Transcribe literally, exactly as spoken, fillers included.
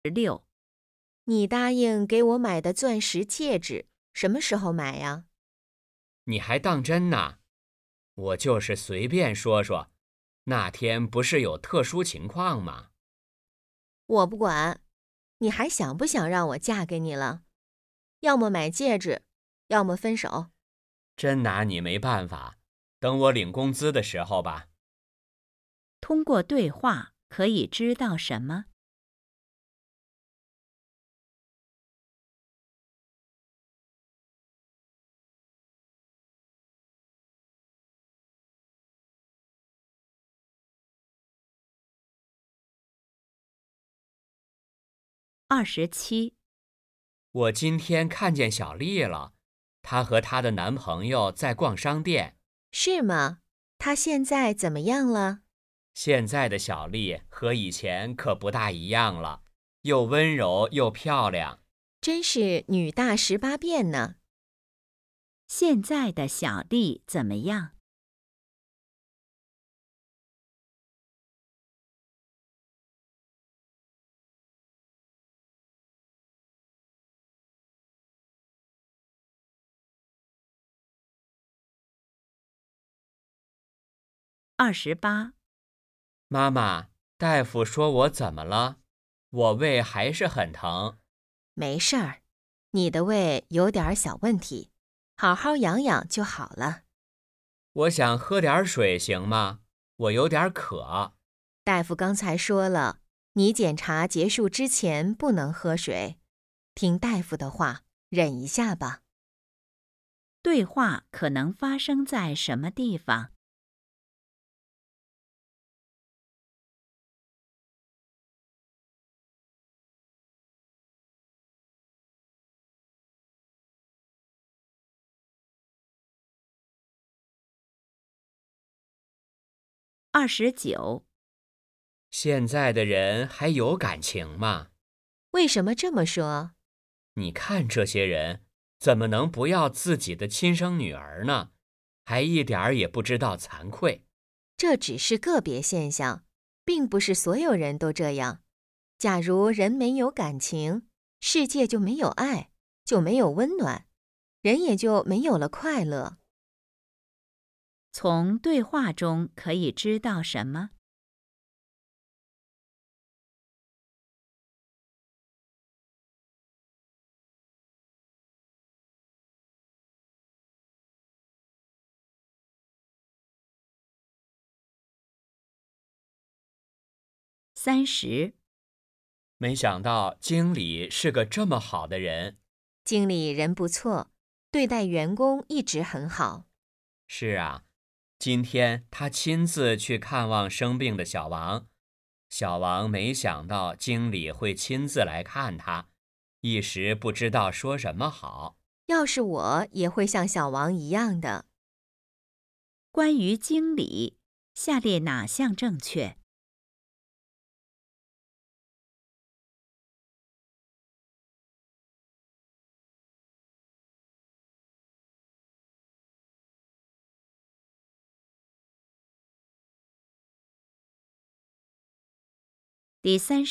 六， 你答应给我买的钻石戒指，什么时候买呀？ 你还当真呢？我就是随便说说，那天不是有特殊情况吗？ 我不管，你还想不想让我嫁给你了？要么买戒指，要么分手。 真拿你没办法，等我领工资的时候吧。 通过对话可以知道什么？二十七， 我今天看见小丽了，她和她的男朋友在逛商店。 是吗？她现在怎么样了？ 现在的小丽和以前可不大一样了，又温柔又漂亮。 真是女大十八变呢。 现在的小丽怎么样？二十八， 妈妈，大夫说我怎么了？我胃还是很疼。 没事儿，你的胃有点小问题，好好养养就好了。 我想喝点水行吗？我有点渴。 大夫刚才说了，你检查结束之前不能喝水。听大夫的话，忍一下吧。 对话可能发生在什么地方？二十九， 现在的人还有感情吗？ 为什么这么说？ 你看这些人，怎么能不要自己的亲生女儿呢？还一点儿也不知道惭愧。 这只是个别现象，并不是所有人都这样。假如人没有感情，世界就没有爱，就没有温暖，人也就没有了快乐。 从对话中可以知道什么？三十， 没想到经理是个这么好的人。 经理人不错，对待员工一直很好。 是啊，今天他亲自去看望生病的小王。小王没想到经理会亲自来看他，一时不知道说什么好。 要是我也会像小王一样的。 关于经理，下列哪项正确？第三十。